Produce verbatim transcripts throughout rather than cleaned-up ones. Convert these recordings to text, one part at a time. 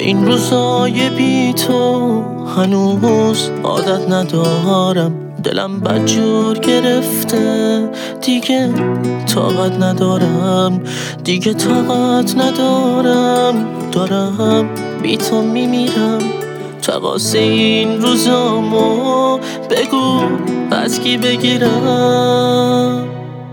این روزای بی تو هنوز عادت ندارم، دلم بدجور گرفته، دیگه طاقت ندارم، دیگه طاقت ندارم، دارم بی تو میمیرم. تقاص این روزامو بگو از کی بگیرم؟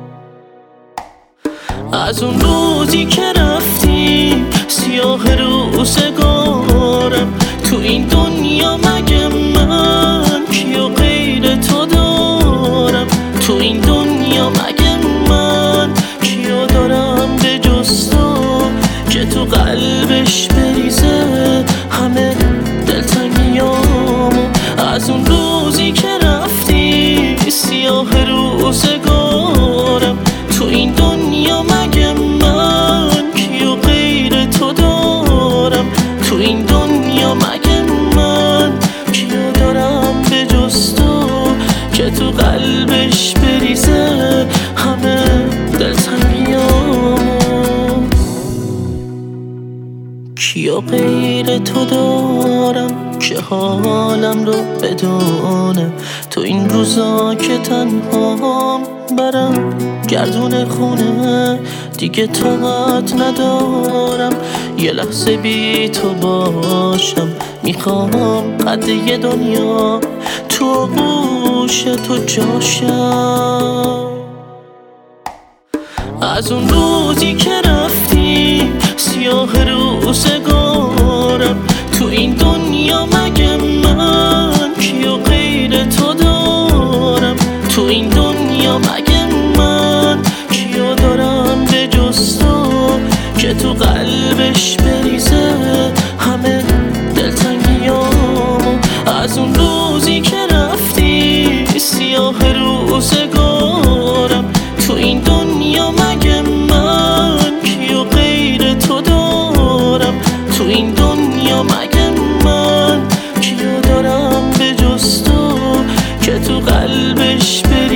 از اون روزی که رفتی سیاه روزگارم، تو این دنیا مگه من کیو غیر تو دارم؟ تو این دنیا مگه من کیو دارم به جز تو که تو قلبش بریزه همه دلتنگیامو؟ از اون روزی که رفتی سیاه روزگارم، تو این دنیا مگه من کیو غیر تو دارم؟ تو این دنیا مگه من کیو دارم به جز تو که تو قلبش بریزه همه دلتنگیامو؟ کیو غیر تو دارم که حالم رو بدونه؟ تو این روزا که تنهام برم گردون خونه، دیگه طاقت ندارم یه لحظه بی تو باشم. میخوام قد یه دنیا تو گوش تو جاشم. از اون روزی که رفتی سیاه روزگارم، تو این دنیا مگه من کیو غیر تو دارم؟ تو این دنیا مگه من کیو دارم به جز تو که تو قلبش بریزه همه دلتنگیامو؟ از اون روزی که رفتی سیاه روزگارم، تو این دنیا مگه من کیو غیر تو دارم؟ تو این دنیا مگه من کیو دارم به جز تو که تو قلبش بریزه